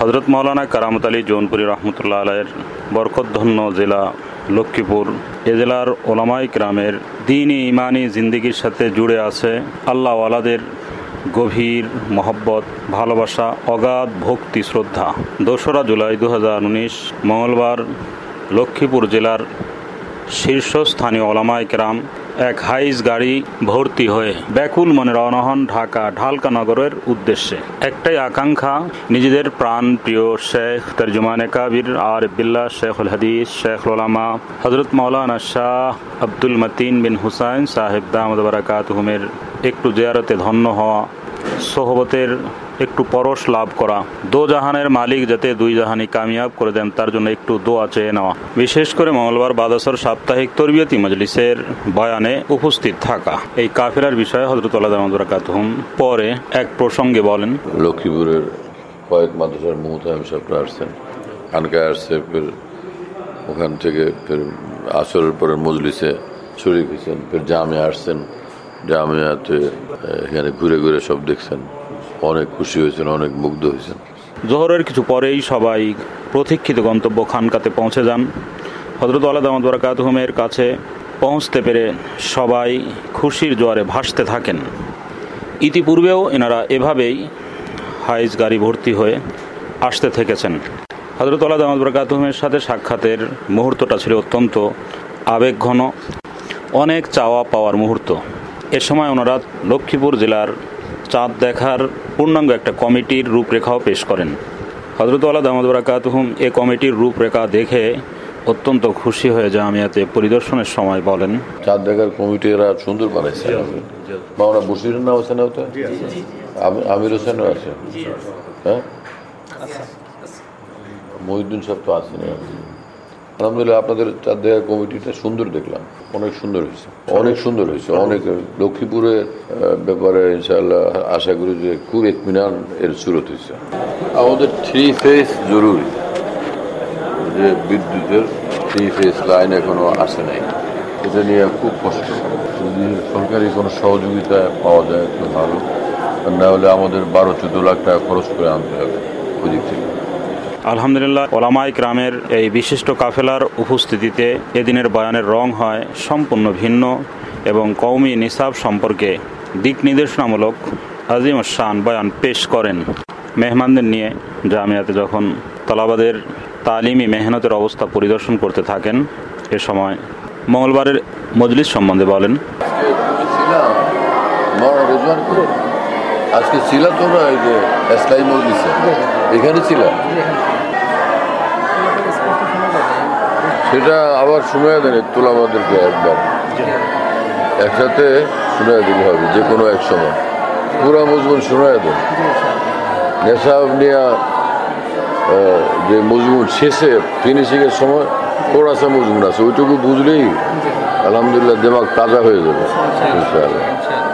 হযরত মাওলানা কারামত আলী জৌনপুরী রহমতুল্লাহ আলাইহির বরকতধন্য জেলা লক্ষ্মীপুর। এ জেলার ওলামায়ে কেরামের দ্বীনি ইমানি জিন্দেগির সাথে জুড়ে আছে আল্লাহওয়ালাদের গভীর মহব্বত, ভালোবাসা, অগাধ ভক্তি, শ্রদ্ধা। 2রা জুলাই 2019 মঙ্গলবার লক্ষ্মীপুর জেলার শীর্ষস্থানীয় ওলামায়ে কেরাম এক হাইস গাড়ি ভর্তি হয়ে ব্যাকুল মনে রওনা হন ঢাকা ঢালকা নগরের উদ্দেশ্যে। একটাই আকাঙ্ক্ষা, নিজেদের প্রাণ প্রিয় শেখ তরজমানে কাবির আরিফ বিল্লাহ শেখুল হাদিস শেখুল উলামা হযরত মাওলানা শাহ আব্দুল মতিন বিন হুসাইন সাহেব দামাদ বারাকাতুহুমের একটু জিয়ারতে ধন্য হওয়া, সোহবতের একটু পরশ লাভ করা, দোজাহানের মালিক যাতে দুই জাহানি কামিয়াব করে দেন তার জন্য একটু দোয়া চেয়ে নেওয়া। বিশেষ করে মঙ্গলবার বাদাসর সাপ্তাহিক তরবিয়তি মজলিসের বয়ানে উপস্থিত থাকা। এই কাফেলার বিষয়ে হযরত আল্লাহ দামাদ বারাকাতুহুম পরে এক প্রসঙ্গে বলেন, লক্ষ্মীপুরের কয়েক মাদ্রাসার মুহতামিম সাহেবরা আসছেন, আনকায় আসছে, ফের ওখান থেকে ফের আসরের পরের মজলিসে শরীক হয়েছেন, ফের জামিয়া আসছেন, জামিয়াতে এখানে ঘুরে ঘুরে সব দেখছেন, অনেক খুশি হয়েছেন, অনেক মুগ্ধ হয়েছেন। জোহরের কিছু পরেই সবাই প্রতীক্ষিত গন্তব্য খানকাতে পৌঁছে যান। হযরত আল্লাহ দামাদ বারাকাতুহুমের কাছে পৌঁছতে পেরে সবাই খুশির জোয়ারে ভাসতে থাকেন। ইতিপূর্বেও এনারা এভাবেই হাইজ গাড়ি ভর্তি হয়ে আসতে থেকেছেন। হযরত আল্লাহ দামাদ বারাকাতুহুমের সাথে সাক্ষাতের মুহূর্তটা ছিল অত্যন্ত আবেগঘন, অনেক চাওয়া পাওয়ার মুহূর্ত। এ সময় ওনারা লক্ষ্মীপুর জেলার চাঁদ দেখার পূর্ণাঙ্গ একটা কমিটির রূপরেখাও পেশ করেন। হযরত আল্লাহ দামাদ বারাকাতুহুম এ কমিটির রূপরেখা দেখে অত্যন্ত খুশি হয়ে জামিয়াতে পরিদর্শনের সময় বলেন, চাঁদ দেখার কমিটি এরা সুন্দর বানাইছে। মাওলানা বশিরের নাম আছে না, ওটা আমির হোসেনও আছে, হ্যাঁ, মহিউদ্দিন সাহেব তো আছেন। আলহামদুলিল্লাহ আপনাদের চাঁদ দেখার কমিটিটা সুন্দর দেখলাম, অনেক সুন্দর হয়েছে, অনেক সুন্দর হয়েছে। অনেক লক্ষ্মীপুরের ব্যাপারে ইনশাআল্লাহ আশা করি যে খুব ইতমিনান এর শুরু হয়েছে। আমাদের 3 ফেজ জরুরি, যে বিদ্যুতের 3 ফেজ লাইন এখনো আসে নাই, এটা নিয়ে খুব কষ্ট। যদি সরকারি কোনো সহযোগিতা পাওয়া যায় তো ভালো, না হলে আমাদের 12-14 লাখ টাকা খরচ করে আনতে হবে ওই দিক থেকে। আলহামদুলিল্লাহ ওলামায়ে কেরামের এই বিশিষ্ট কাফেলার উপস্থিতিতে এদিনের বয়ানের রং হয় সম্পূর্ণ ভিন্ন এবং কওমি নিসাব সম্পর্কে দিক নির্দেশনামূলক আজিম শান বয়ান পেশ করেন। মেহমানদের নিয়ে জামিয়াতে যখন তলাবাদের তালিমি মেহনতের অবস্থা পরিদর্শন করতে থাকেন, এ সময় মঙ্গলবারের মজলিস সম্বন্ধে বলেন, আজকে ছিল তোমরা এই যে ইসলামী মজলিসে এখানে ছিল, সেটা আবার শুনে দেন তোলাবাদেরকে একবার একসাথে শুনে দিতে হবে, যে কোনো এক সময় পুরা মজমুন শুনে দেন। নেশাব নিয়ে যে মজমুন শেষে ফিনিশিংয়ের সময় কোরাসা মজমুন আছে, ওইটুকু বুঝলেই আলহামদুলিল্লাহ দিমাগ তাজা হয়ে যাবে ইনশাআল্লাহ।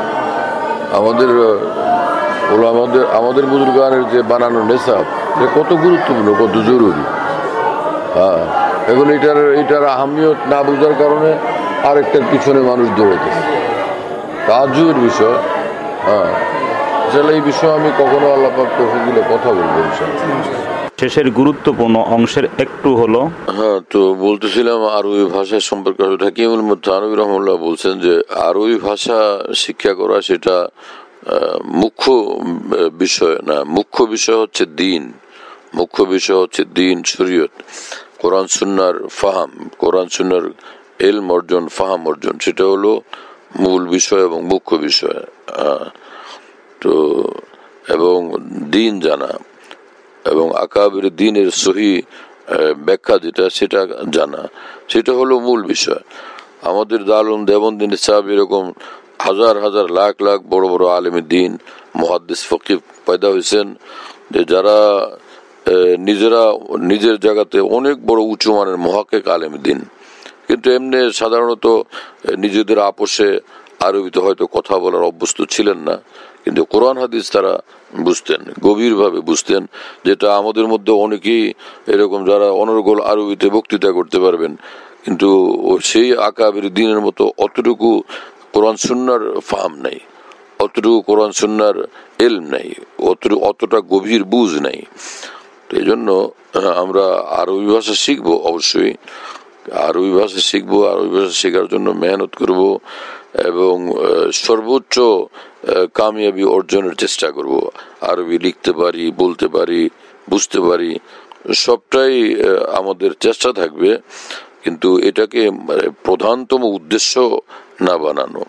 আমাদের বুজুর্গানের যে বানানো নেশাব কত গুরুত্বপূর্ণ, কত জরুরি। হ্যাঁ, এখন এটার আহমিয়ত না বোঝার কারণে আরেকটার পিছনে মানুষ দৌড়াইতেছে, তাজ্জুবের বিষয়। হ্যাঁ, আসলে এই বিষয়ে আমি কখনো আল্লাহ পাক তৌফিক দিলে কথা বলবো ইনশাআল্লাহ। শেষের গুরুত্বপূর্ণ অংশের একটু হলো, হ্যাঁ, তো বলতেছিলাম আরবি ভাষা সম্পর্কে। হাকিমুল মুতানবী রাহমাহুল্লাহ বলছেন যে আরবি ভাষা শিক্ষা করা সেটা মুখ্য বিষয় না, মুখ্য বিষয় হচ্ছে দিন, মুখ্য বিষয় হচ্ছে দিন, শরীয়ত, কোরআন সুন্নাহর ফাহাম, কোরআন সুন্নাহর ইলম অর্জন, ফাহাম অর্জন, সেটা হলো মূল বিষয় এবং মুখ্য বিষয়। তো এবং দিন জানা এবং আকাবির দিনের সহি ব্যাখ্যা যেটা সেটা জানা, সেটা হলো মূল বিষয়। আমাদের দারুল দেওবন্দি নিসাব এরকম হাজার হাজার লাখ লাখ বড় বড় আলেমে দিন, মুহাদ্দিস, ফকিহ পয়দা হয়েছেন, যে যারা নিজেরা নিজের জায়গাতে অনেক বড় উঁচু মানের মুহাক্কিক আলেমে দিন, কিন্তু এমনি সাধারণত নিজেদের আপোষে আরবিতে হয়তো কথা বলার অভ্যস্ত ছিলেন না, কিন্তু কোরআন হাদিস তারা বুঝতেন, গভীরভাবে বুঝতেন, যেটা আমাদের মধ্যে অনেকেই এরকম যারা অনর্গল আরবিতে বক্তৃতা করতে পারবেন, কিন্তু সেই আকাবির দিনের মতো অতটুকু কোরআন সুন্নাহর ফাহাম নাই, অতটুকু কোরআন সুন্নাহর ইলম নাই, অতটা গভীর বুঝ নাই। তো এই জন্য আমরা আরবি ভাষা শিখবো, অবশ্যই আরবি ভাষা শিখবো, আরবি ভাষা শেখার জন্য মেহনত করব এবং সর্বোচ্চ কামিয়াবি অর্জনের চেষ্টা করব। আরবি লিখতে পারি, বলতে পারি, বুঝতে পারি, সবটাই আমাদের চেষ্টা থাকবে, কিন্তু এটাকে প্রধানতম উদ্দেশ্য না বানানো।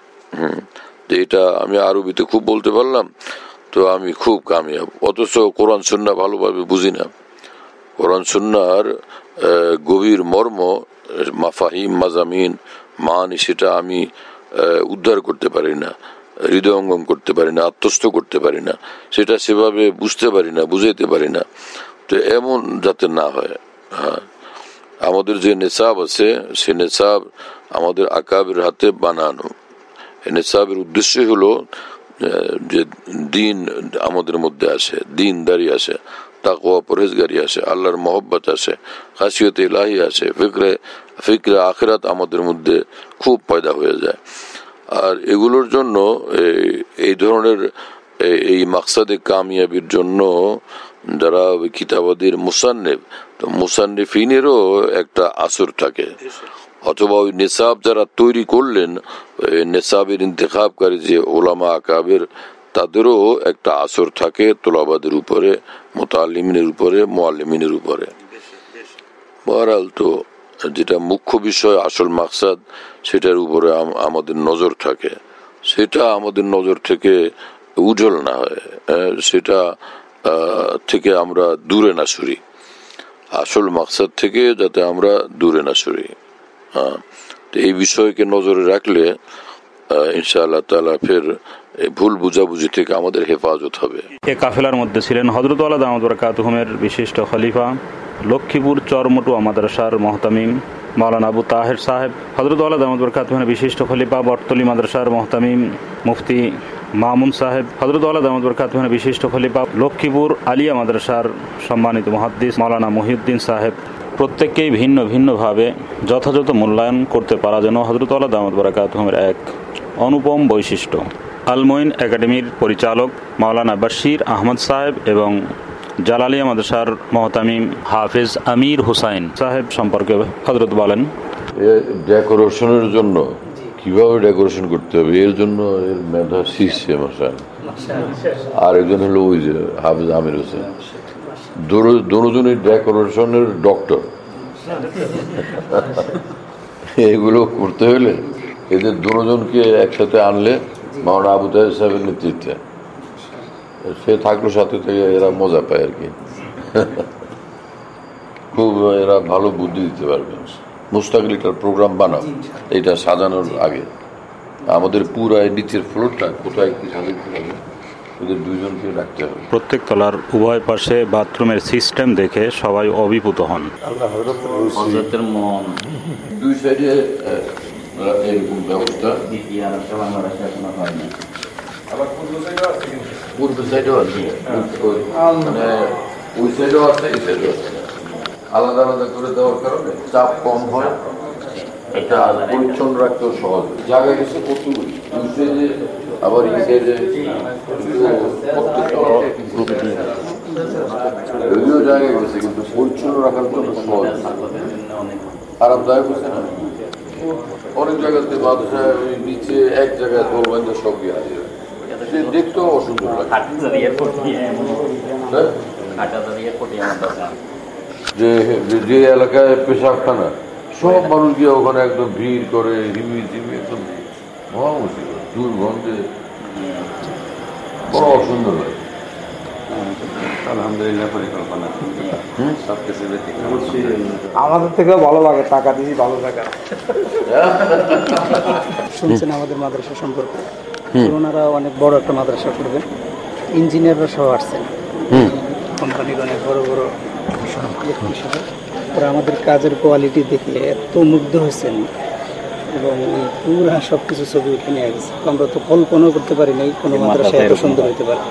এটা আমি আরবিতে খুব বলতে পারলাম তো আমি খুব কামিয়াব, অথচ কোরআন সুন্নাহ ভালোভাবে বুঝি না। কোরআন সুন্নাহর গভীর মর্ম, মাফাহিম, মাজামিন, মান, সেটা আমি উদ্ধার করতে পারি না, হৃদয়ঙ্গম করতে পারি না, আত্মস্থ করতে পারি না, সেটা সেভাবে বুঝতে পারি না, বুঝাইতে পারি না। তো এমন যাতে না হয়। হ্যাঁ, আমাদের যে নেশাব আছে সে নেশাব আমাদের আকাবের হাতে বানানো। নেশাবের উদ্দেশ্যই হলো যে দিন আমাদের মধ্যে আসে, দিনদারি আসে, তাকওয়া পরহেজগারি আসে, আল্লাহর মহব্বত আসে, খাসিয়তে ইলাহি আসে, ফিকরে আখিরাত আমাদের মধ্যে খুব পয়দা হয়ে যায়। আর এগুলোর জন্য এই ধরনের এই মাকসাদে কামিয়াবির জন্য যারা কিতাবাদের মুসান্নিফ, তো মুসান্নিফিনেরও একটা আসর থাকে, অথবা ওই নেশাব যারা তৈরি করলেন, নেশাবের ইন্তেখাবকারী যে ওলামা আকাবের, তাদেরও একটা আসর থাকে তোলাবাদের উপরে, মুতাআল্লিমিনের উপরে, মুআল্লিমিনের উপরে। বহরহাল, তো যেটা মুখ্য বিষয়, আসল মাকসাদ, সেটার উপরে আমাদের নজর থাকে, সেটা আমাদের নজর থেকে উজ্জ্বল না হয়, সেটা থেকে আমরা দূরে না সরি, আসল মাকসাদ থেকে যাতে আমরা দূরে না সরি। হ্যাঁ, তো এই বিষয়কে নজরে রাখলে ইনশাআল্লাহ তাআলা ফের ভুল বুঝাবুঝি থেকে আমাদের হেফাজত হবে। এ কাফেলার মধ্যে ছিলেন হযরত ওয়ালা দামাত বারাকাতুহুমের বিশিষ্ট খলিফা, লক্ষ্মীপুর চরমটুয়া মাদ্রাসার মহতামিম মাওলানা আবু তাহের সাহেব, হযরত ওয়ালা দামাত বারাকাতুহুমের বিশিষ্ট খলিফা বটতলী মাদ্রাসার মহতামিম মুফতি মামুন সাহেব, হযরত ওয়ালা দামাত বারাকাতুহুমের বিশিষ্ট খলিফা লক্ষ্মীপুর আলিয়া মাদ্রাসার সম্মানিত মুহাদ্দিস মাওলানা মহিউদ্দিন সাহেব, প্রত্যেককেই ভিন্ন ভিন্নভাবে যথাযথ মূল্যায়ন করতে পারা যেন হযরত ওয়ালা দামাত বারাকাতুহুমের এক অনুপম বৈশিষ্ট্য। আল মঈন একাডেমির পরিচালক মাওলানা বশির আহমদ সাহেব এবং জালালিয়া মাদ্রাসার মহতামিম হাফেজ আমির হুসাইন সাহেব সম্পর্কে হযরত বলেন, ডেকোরেশনের জন্য কিভাবে ডেকোরেশন করতে হবে এর জন্য এর মেধা শিখছে মশাই। আর একজন হলো ওই যে হাফেজ আমির হোসেন, দুজনই ডেকোরেশনের ডক্টর। এগুলো করতে হলে এদের দুজনকে একসাথে আনলে মাওলানা আবু তাহের সাহেবের নেতৃত্বে, সে থাকলো সাথে থেকে এরা মজা পায় আর কি, খুব এরা ভালো বুদ্ধি দিতে পারবে। মুস্তাকিল এটার প্রোগ্রাম বানাও, এটা সাজানোর আগে আমাদের পুরো নিচের ফ্লোরটা কোথায় কি সাজাতে হবে, ওদের দুইজনকে রাখতে হবে। প্রত্যেক তলার উভয় পাশে বাথরুমের সিস্টেম দেখে সবাই অভিভূত হন। দুই সাইডে এরকম ব্যবস্থা, পূর্ব সাইডেও আছে, মানে ওই সাইডেও আছে, এই সাইডেও আছে, আলাদা আলাদা করে দেওয়ার কারণে চাপ কম হয়, এটা পরিচ্ছন্ন রাখতেও সহজ। জায়গা গেছে কতগুলি, দুই সাইডে আবার এই সাইডে যদিও জায়গা গেছে, কিন্তু পরিচ্ছন্ন রাখার জন্য সহজ, আরামদায়ক হচ্ছে না। অনেক জায়গাতে বাদশাহ নিচে এক জায়গায় দোলবান্ধা সব গিয়ে হাজির, দেখতেও অসুন্দর লাগে। যে এলাকায় পেশাবখানা, সব মানুষ গিয়ে ওখানে একদম ভিড় করে, হিমি ঝিমি, একদম মহা মুশকিল, দুর্গন্ধে বড় অসুন্দর লাগে। আলহামদুলিল্লাহ, পরিকল্পনা সবকিছু আমাদের থেকেও ভালো লাগে, টাকা দিয়েছি ভালো টাকা। শুনছেন আমাদের মাদ্রাসা সম্পর্কে, ওনারা অনেক বড় একটা মাদ্রাসা করবেন, ইঞ্জিনিয়াররা সহ আসছেন, কোম্পানির অনেক বড় বড় ব্যক্তি সহ। ওরা আমাদের কাজের কোয়ালিটি দেখে এত মুগ্ধ হয়েছেন এবং পুরা সব কিছু ছবি উঠে নিয়ে গেছে। আমরা তো কল্পনাও করতে পারি নাই কোনো মাদ্রাসা এত সুন্দর হতে পারে।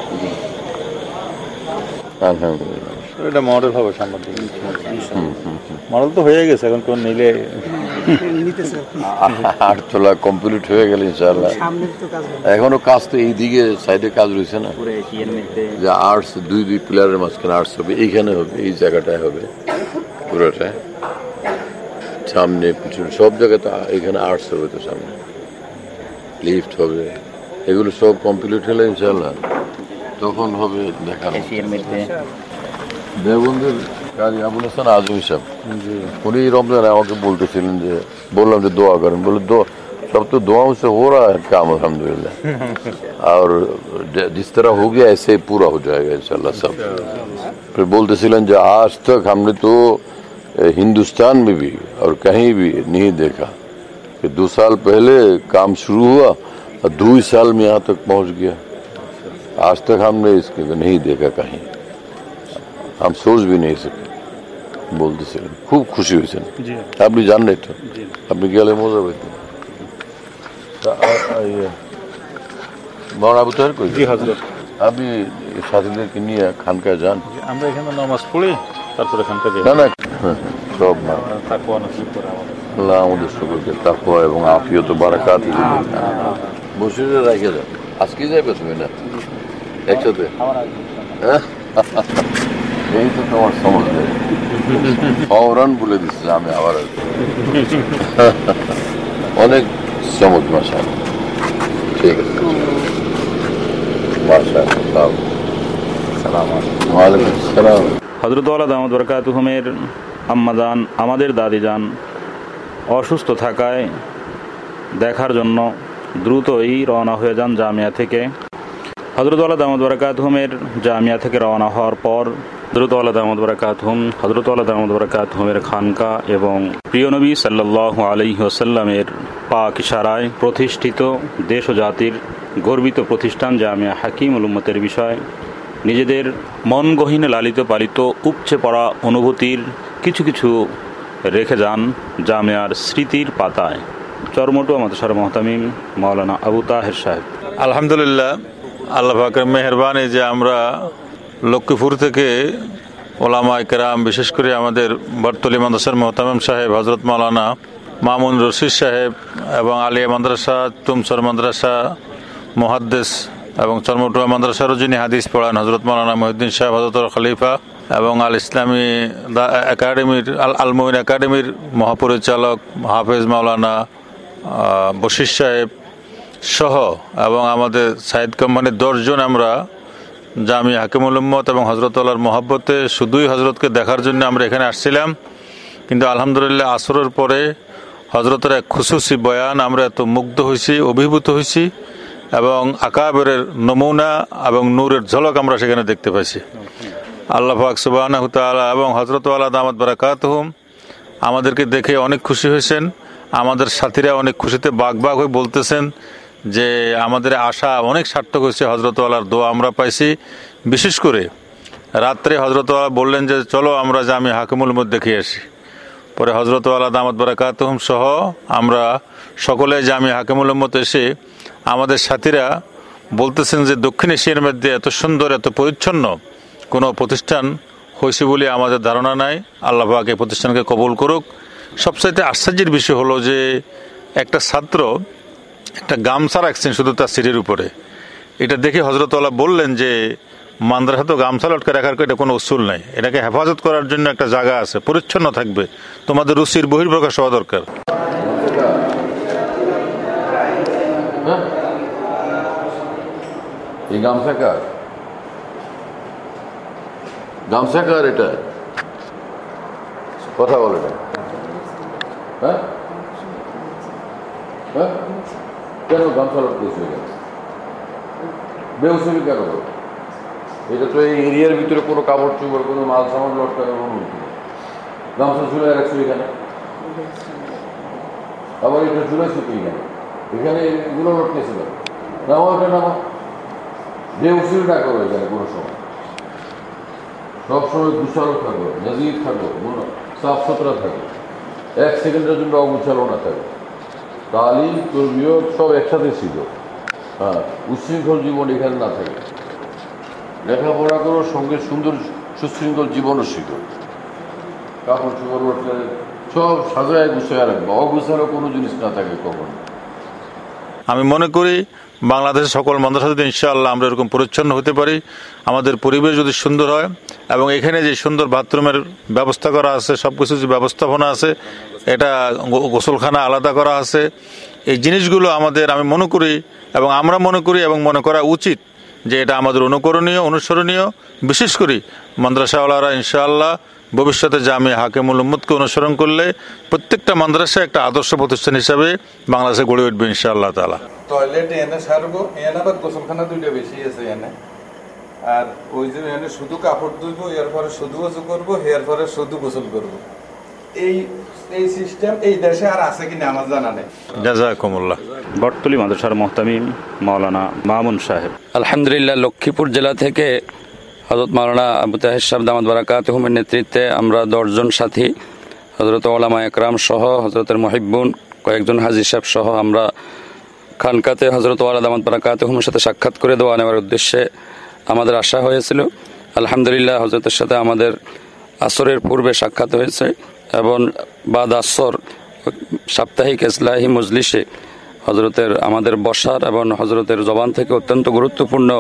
এটা মডেল হবে সামনের দিকে, মডেল তো হয়ে গেছে, এখন কোন নিলে নিতেছে 8 তলা কমপ্লিট হয়ে গেল ইনশাআল্লাহ। সামনের তো কাজ হবে। এখনো কাজ তো এইদিকে সাইডে কাজ রয়েছে না, যে আর্টস দুই পিলারের মাঝখানে আর্টস হবে, এইখানে হবে, এই জায়গাটায় হবে পুরোটা, সামনে পিছনে সব জায়গায় তো এখানে আর্টস হবে, তো সামনে লিফট হবে, এগুলো সব কমপ্লিট হলে ইনশাআল্লাহ তখন হবে দেখা। দেওবন্দের কাজী আবুল হাসান আজমি সাহেব উনি রমজানে আমাকে বলতেছিলেন যে, বললাম যে দোয়া করেন, বলে सब तो दुआओं से हो रहा है काम अल्हम्दुलिल्लाह, और जिस तरह हो गया ऐसे ही पूरा हो जाएगा इंशाल्लाह सब। फिर बोलतेছিলেন যে आज तक हमने तो हिंदुस्तान में भी और कहीं भी नहीं देखा कि 2 साल पहले काम शुरू हुआ और 2 साल में यहाँ तक पहुँच गया, आज तक हमने इसके नहीं देखा कहीं, हम सोच भी नहीं सके। বলতেছিলেন খুব খুশি হয়েছেন আপনি, জানেন তো আপনি গেলে মজা পেতেন। মৌলানা আবু তাহের কই? জি হযরত। আপনি সাথীদেরকে নিয়ে খানকায় যান? আমরা এখানে নামাজ পড়ি, তারপরে খানকায় যাই। না না সব না, আল্লাহ আমাদের সকলকে তাকওয়া এবং আফিয়ত ও বারাকাত দিন। বসিরে রাখে যান, আজকে যাবে তুমি না একসাথে? এই তো তোমার সমস্যা, ফৌরান বলে দিচ্ছে আমি আবার অনেক চমক। মাশাআল্লাহ, ঠিক আছে, মাশাআল্লাহ। আসসালামু আলাইকুম। ওয়া আলাইকুম আসসালাম। হযরত ওয়ালা দামাত বরকাতুহুমের আম্মাজান, আমাদের দাদিজান অসুস্থ থাকায় দেখার জন্য দ্রুতই রওনা হয়ে যান জামিয়া থেকে। হযরত ওয়ালা দামাত বরকাতুহুমের জামিয়া থেকে রওনা হওয়ার পর হযরত ওয়ালা দামাত বরকাতুহুমের খানকা এবং প্রিয় নবী সাল্লাল্লাহু আলাইহি ওয়াসাল্লামের পাক ইশারায় প্রতিষ্ঠিত দেশ ও জাতির গর্বিত প্রতিষ্ঠান জামিয়া হাকিমুল উম্মতের বিষয় নিজেদের মন গহীনে লালিত পালিত উপচে পড়া অনুভূতির কিছু কিছু রেখে যান জামিয়ার স্মৃতির পাতায়। চরমটুয়া মাদ্রাসার মুহতামিম মাওলানা আবু তাহের সাহেব। আলহামদুলিল্লাহ, আল্লাহ পাকের মেহেরবানি যে আমরা লক্ষ্মীপুর থেকে ওলামায়ে কেরাম, বিশেষ করে আমাদের বরতলি মাদ্রাসার মুহতামিম সাহেব হযরত মাওলানা মামুন রশিদ সাহেব এবং আলিয়া মাদ্রাসা, তুমসর মাদ্রাসা মুহাদ্দিস এবং চরমটুয়া মাদ্রাসারও যিনি হাদিস পড়ান হযরত মাওলানা মহিউদ্দিন সাহেব হযরতুল খলিফা এবং আল ইসলামী একাডেমির আল মুঈন একাডেমির মহাপরিচালক হাফেজ মাওলানা বশির সাহেব সহ এবং আমাদের সাইদ কোম্পানির 10 জন আমরা জামিয়া হাকিমুল উম্মত এবং হযরত ওয়ালার মহব্বতে শুধুই হযরতকে দেখার জন্য আমরা এখানে আসছিলাম। কিন্তু আলহামদুলিল্লাহ আসরের পরে হযরতের এক খুশুসি বয়ান আমরা এত মুগ্ধ হয়েছি, অভিভূত হয়েছি এবং আকাবেরের নমুনা এবং নূরের ঝলক আমরা সেখানে দেখতে পাইছি। আল্লাহ পাক সুবহানাহু ওয়া তাআলা এবং হযরত ওয়ালা দামাত বারাকাতুহুম আমাদেরকে দেখে অনেক খুশি হয়েছেন। আমাদের সাথীরা অনেক খুশিতে বাগ বাগ হয়ে বলতেছেন যে আমাদের আশা অনেক সার্থক হয়েছে, হযরত ওয়ালার দোয়া আমরা পাইছি। বিশেষ করে রাত্রে হযরত ওয়ালা বললেন যে চলো আমরা জামিয়া হাকিমুল উম্মত দেখে আসি। পরে হযরত ওয়ালা দামাত বারাকাতুহুম সহ আমরা সকলে জামিয়া হাকিমুল উম্মত এসে আমাদের সাথীরা বলতেছেন যে দক্ষিণ এশিয়ার মধ্যে এত সুন্দর, এত পরিচ্ছন্ন কোনো প্রতিষ্ঠান হয়েছে বলে আমাদের ধারণা নাই। আল্লাহ পাক এই প্রতিষ্ঠানকে কবুল করুক। সবচাইতে আশ্চর্যের বিষয় হলো যে একটা ছাত্র একটা গামছা রাখছেন শুধু তার সিটের উপরে। এটা দেখে হযরত ওয়ালা বললেন যে মাদ্রাসা তো গামছা লটকে রাখার এটা কোনো উসুল নাই, এটাকে হেফাজত করার জন্য একটা জায়গা আছে, পরিচ্ছন্ন থাকবে, তোমাদের রুচির বহির্প্রকাশ হওয়া দরকার। এই গামছা কার? গামছা কার এটা? কথা বলে না। হ্যাঁ হ্যাঁ, কেন গামছা লটকেছে? বেউসুলি কেন? এটা তো এই এরিয়ার ভিতরে কোনো কাপড় চোপড়, কোনো মাল সামান লটকানোর অনুমতি নেই। গামছা ঝুলে রাখছো এখানে, আবার এটা ঝুলেছে কি এখানে? এখানে এগুলো লটকেছিল। নামো এটা, নামো। বেউসুলি না করো এখানে কোনো সময়। সবসময় গুছালো থাকো, নজির থাকো, সাফ সুতরা থাকো, 1 সেকেন্ডের জন্য অগুছালো না থাকো। তালিম, তরবিয়ত সব একসাথে ছিল। হ্যাঁ, উচ্ছৃঙ্খল জীবন এখানে না থাকে। লেখাপড়া করো, সঙ্গে সুন্দর সুশৃঙ্খল জীবনও শিখো। কাপড় চোপড় সব সাজায় গুছায় রাখবো, অগুছানো কোনো জিনিস না থাকে কখনো। আমি মনে করি বাংলাদেশের সকল মাদ্রাসা যদি ইনশাআল্লাহ আমরা এরকম পরিচ্ছন্ন হতে পারি, আমাদের পরিবেশ যদি সুন্দর হয়, এবং এখানে যে সুন্দর বাথরুমের ব্যবস্থা করা আছে, সব কিছু যে ব্যবস্থাপনা আছে, এটা গোসলখানা আলাদা করা আছে, এই জিনিসগুলো আমাদের আমি মনে করি এবং আমরা মনে করি এবং মনে করা উচিত যে এটা আমাদের অনুকরণীয়, অনুসরণীয়। বিশেষ করে মাদ্রাসাওয়ালারা ইনশাআল্লাহ ভবিষ্যতে জামিয়া হাকিমুল উম্মতকে অনুসরণ করলে প্রত্যেকটা মাদ্রাসা একটা আদর্শ প্রতিষ্ঠান হিসাবে বাংলাদেশে গড়ে উঠবে ইনশাআল্লাহ তাআলা। টয়লেট এনে সারবো, এনে আবার গোসলখানা দুইটা বেশি আছে এনে, আর ওই যে এনে শুধু কাপড় ধুইবো, এর পরে শুধু ওযু করবো, এর পরে শুধু গোসল করবো। এই সিস্টেম এই দেশে আর আছে কিনা আমার জানা নেই। জাযাকুমুল্লাহ। বটতলী মাদ্রাসার মুহতামিম মাওলানা মামুন সাহেব। আলহামদুলিল্লাহ, লক্ষ্মীপুর জেলা থেকে হযরত মাওলানা আবু তাহের সাহেব দামাত বারাকাতুহুমের নেতৃত্বে আমরা 10 জন সাথী, হযরত ওলামা একরাম সহ, হযরতের মুহিব্বুন, কয়েকজন হাজী সাহেব সহ আমরা খানকাতে হযরত ওয়ালা দামাত বারাকাতুহুমের সাথে সাক্ষাৎ করে দেওয়া নেওয়ার উদ্দেশ্যে আমাদের আসা হয়েছিল। আলহামদুলিল্লাহ, হযরতের সাথে আমাদের আসরের পূর্বে সাক্ষাৎ হয়েছে এবং বাদ আসর সাপ্তাহিক ইসলাহি মজলিসে হযরতের আমাদের বসার এবং হযরতের জবান থেকে অত্যন্ত গুরুত্বপূর্ণ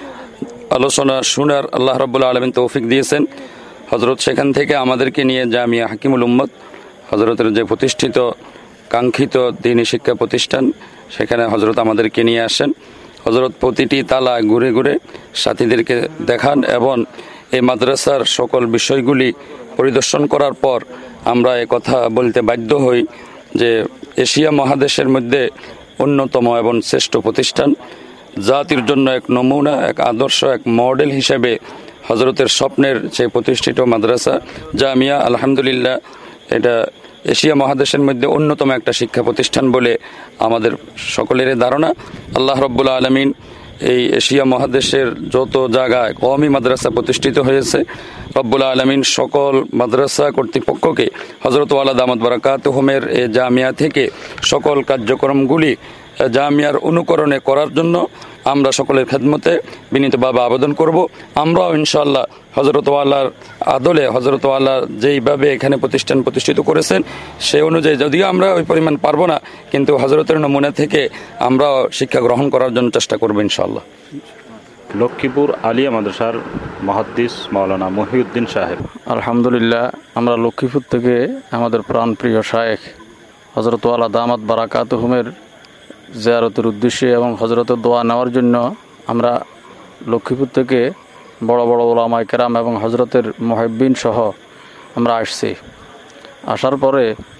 আলোচনা শোনার আল্লাহ রাব্বুল আলামিন তৌফিক দিয়েছেন। হযরত সেখান থেকে আমাদেরকে নিয়ে জামিয়া হাকিমুল উম্মত, হযরতের যে প্রতিষ্ঠিত কাঙ্ক্ষিত দ্বীনি শিক্ষা প্রতিষ্ঠান, সেখানে হযরত আমাদেরকে নিয়ে আসেন। হযরত প্রতিটি তালা ঘুরে ঘুরে সাথীদেরকে দেখান এবং এই মাদ্রাসার সকল বিষয়গুলি পরিদর্শন করার পর আমরা কথা বলতে বাধ্য হই যে এশিয়া মহাদেশের মধ্যে অন্যতম এবং শ্রেষ্ঠ প্রতিষ্ঠান, জাতির জন্য এক নমুনা, এক আদর্শ, এক মডেল হিসেবে হযরতের স্বপ্নের যে প্রতিষ্ঠিত মাদ্রাসা জামিয়া, আলহামদুলিল্লাহ এটা এশিয়া মহাদেশের মধ্যে অন্যতম একটা শিক্ষা প্রতিষ্ঠান বলে আমাদের সকলেরই ধারণা। আল্লাহ রাব্বুল আলামিন এই এশিয়া মহাদেশের যত জায়গায় কওমি মাদ্রাসা প্রতিষ্ঠিত হয়েছে, রব্বুল আলামিন সকল মাদ্রাসা কর্তৃপক্ষকে হযরত ওয়ালা দামাত বারাকাতুহুমের এই জামিয়া থেকে সকল কার্যক্রমগুলি জামিয়ার অনুকরণে করার জন্য আমরা সকলের খেদমতে বিনীতভাবে আবেদন করব। আমরাও ইনশাআল্লাহ হযরত ওয়ালার আদলে, হযরত ওয়ালা যেইভাবে এখানে প্রতিষ্ঠিত করেছেন সেই অনুযায়ী, যদিও আমরা ওই পরিমাণ পারবো না, কিন্তু হযরতের নমুনা থেকে আমরাও শিক্ষা গ্রহণ করার জন্য চেষ্টা করবো ইনশাআল্লাহ। লক্ষ্মীপুর আলিয়া মাদ্রাসার মুহাদ্দিস মাওলানা মহিউদ্দিন সাহেব। আলহামদুলিল্লাহ, আমরা লক্ষ্মীপুর থেকে আমাদের প্রাণপ্রিয় শায়েখ হযরত ওয়ালা দামাত বারাকাতুহুমের জিয়ারতের উদ্দেশ্যে এবং হযরতের দোয়া নেওয়ার জন্য আমরা লক্ষ্মীপুর থেকে বড় বড় ওলামায়ে কেরাম এবং হযরতের মুহিব্বিন সহ আমরা আসছি। আসার পরে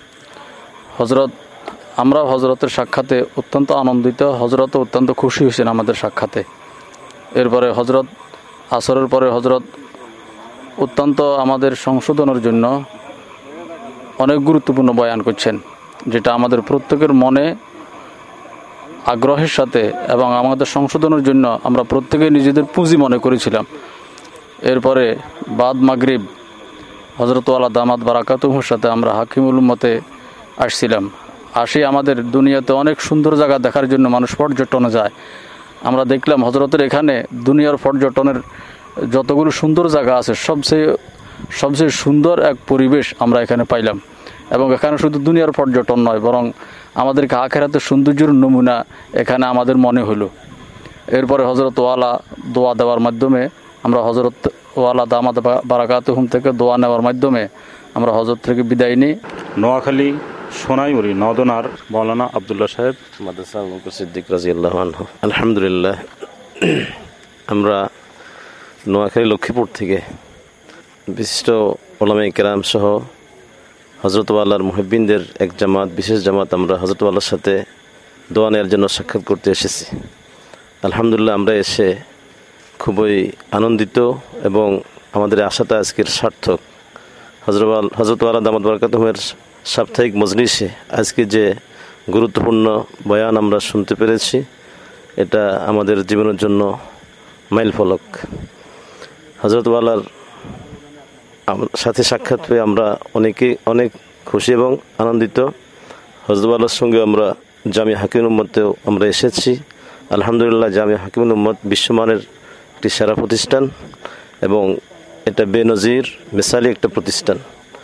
আমরা হযরতের সাক্ষাতে অত্যন্ত আনন্দিত, হযরত অত্যন্ত খুশি হয়েছেন আমাদের সাক্ষাতে। এরপরে হযরত আসরের পরে হযরত অত্যন্ত আমাদের সংশোধনের জন্য অনেক গুরুত্বপূর্ণ বয়ান করছেন, যেটা আমাদের প্রত্যেকের মনে আগ্রহের সাথে এবং আমাদের সংশোধনের জন্য আমরা প্রত্যেকে নিজেদের পুঁজি মনে করেছিলাম। এরপরে বাদ মাগরিব হযরত ওয়ালা দামাত বারাকাতুহুর সাথে আমরা হাকিমুল উম্মতে আসছিলাম। আমাদের দুনিয়াতে অনেক সুন্দর জায়গা দেখার জন্য মানুষ পর্যটনে যায়। আমরা দেখলাম হযরতের এখানে দুনিয়ার পর্যটনের যতগুলো সুন্দর জায়গা আছে সবচেয়ে সুন্দর এক পরিবেশ আমরা এখানে পাইলাম। এবং এখানে শুধু দুনিয়ার পর্যটন নয়, বরং আমাদেরকে আখিরাতের সৌন্দর্যের নমুনা এখানে আমাদের মনে হলো। এরপরে হযরত ওয়ালা দোয়া দেওয়ার মাধ্যমে আমরা হযরত ওয়ালা দামাত বারাকাতুহুম থেকে দোয়া নেওয়ার মাধ্যমে আমরা হযরত থেকে বিদায় নিই। নোয়াখালী সোনাইমুড়ি নদনার মাওলানা আব্দুল্লাহ সাহেব। মাদ্রাসা সিদ্দিক রাদিয়াল্লাহু আনহু। আলহামদুলিল্লাহ, আমরা নোয়াখালী লক্ষ্মীপুর থেকে বিশিষ্ট ওলামায়ে কেরাম সহ হযরত ওয়ালার মুহিব্বিনদের এক জামাত, বিশেষ জামাত, আমরা হযরত ওয়ালার সাথে দোয়া নেওয়ার জন্য সাক্ষাৎ করতে এসেছি। আলহামদুলিল্লাহ, আমরা এসে খুবই আনন্দিত এবং আমাদের আশাটা আজকের সার্থক। হযরত ওয়ালা দামাত বারাকাতুহুমের সাপ্তাহিক মজলিসে আজকে যে গুরুত্বপূর্ণ বয়ান আমরা শুনতে পেরেছি, এটা আমাদের জীবনের জন্য মাইল ফলক। হযরত ওয়ালার সাথে সাক্ষাৎ পেয়ে আমরা অনেক খুশি এবং আনন্দিত। হযরত ওয়ালার সঙ্গে আমরা জামিয়া হাকিমুল উম্মতেও আমরা এসেছি। আলহামদুলিল্লাহ, জামিয়া হাকিমুল উম্মত বিশ্বমানের একটি সেরা প্রতিষ্ঠান এবং এটা বেনজির মিসালি একটা প্রতিষ্ঠান।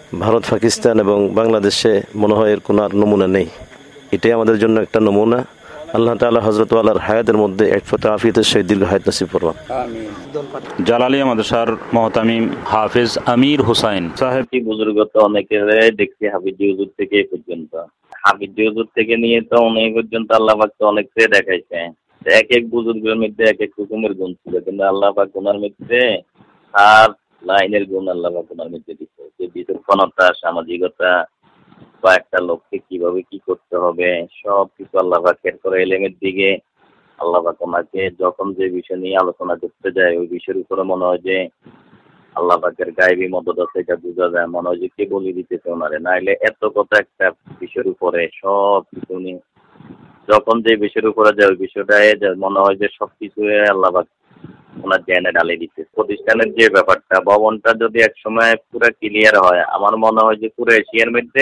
ভারত, পাকিস্তান এবং বাংলাদেশে মনে হয় এর কোনো আর নমুনা নেই। এটাই আমাদের জন্য একটা নমুনা। আল্লাহ তাআলা হযরত ওয়ালার হায়াতের মধ্যে এক ফতা আফিয়তের সহিত দীর্ঘ হায়াত নসিব করুন। জালালিয়া মাদ্রাসার মুহতামিম হাফেজ আমির হোসাইন সাহেব। কি বুজুর্গ তো অনেকের দেখছি হাফিজি হুজুর থেকে এই পর্যন্ত, হাফিজি হুজুর থেকে নিয়ে তো অনেক পর্যন্ত আল্লাহ পাক তো অনেক কে দেখাইছে। এক এক বুজুর্গের মধ্যে এক এক রকমের গুণ ছিল, কিন্তু আল্লাহ পাক ওনার মধ্যে আর লাইনের গুণ আল্লাহ পাক ওনার মধ্যে দিচ্ছে, যে বিচক্ষণতা, সামাজিকতা বা একটা লোককে কিভাবে কি করতে হবে সব কিছু আল্লাহ পাক এর করে এলেমের দিকে আল্লাহ পাক ওনাকে যখন যে বিষয় নিয়ে আলোচনা করতে যায় ওই বিষয়ের উপরে মনে হয় যে আল্লাহ পাকের গায়েবী মদত আছে, এটা বোঝা যায়। মনে হয় যে কে বলে দিতেছে ওনারে, নাইলে এত কথা একটা বিষয়ের উপরে সব কিছু নিয়ে যখন যে বিষয়ের উপরে যায় ওই বিষয়টায় মনে হয় যে সবকিছু আল্লাহ পাক ওনার জ্ঞানে ডালে দিচ্ছে। প্রতিষ্ঠানের যে ব্যাপারটা, ভবনটা যদি এক সময় পুরো ক্লিয়ার হয়, আমার মনে হয় যে পুরো এশিয়ার মধ্যে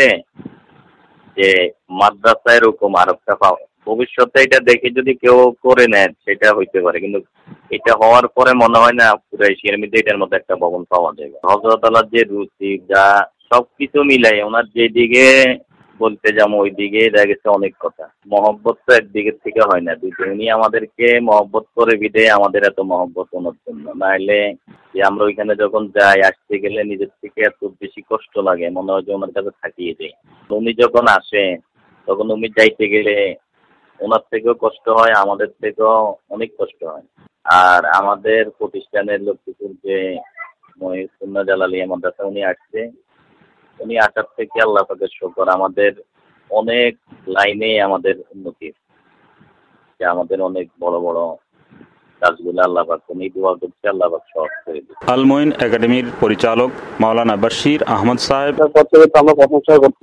যে মাদ্রাসা এরকম আরেকটা পাওয়া ভবিষ্যতে এটা দেখে যদি কেউ করে নেয় সেটা হইতে পারে, কিন্তু এটা হওয়ার পরে মনে হয় না পুরো এশিয়ার মধ্যে এটার মধ্যে একটা ভবন পাওয়া যাবে। হযরত আল্লাহর যে রুচি যা সবকিছু মিলাই ওনার যেদিকে বলতে যাবো ওই দিকে দেখা গেছে অনেক কথা। মহব্বত তো একদিকের থেকে হয় না, দুইটা। উনি আমাদেরকে মহব্বত করে বিদে আমাদের এত মহব্বত ওনার জন্য, নাহলে যে আমরা ওইখানে যখন যাই আসতে গেলে নিজের থেকে এত বেশি কষ্ট লাগে, মনে হয় যে ওনার কাছে থাকিয়ে যাই। উনি যখন আসে তখন উনি যাইতে গেলে ওনার থেকেও কষ্ট হয়, আমাদের থেকেও অনেক কষ্ট হয়। আর আমাদের প্রতিষ্ঠানের লক্ষ্মীপুর যে মহিউদ্দিন জালালিয়া মাদ্রাসা উনি আসছে, উনি আসার থেকে আল্লাহ পাকের শুকর আমাদের অনেক লাইনে আমাদের উন্নতি, যে আমাদের অনেক বড় বড় কাজগুলো আল্লাহ পাক উনি দোয়া করছে, আল্লাহ পাক সহজ করে দিচ্ছে। আল মুইন একাডেমির পরিচালক মাওলানা বশির আহমদ সাহেব। আমরা প্রশংসা করছি।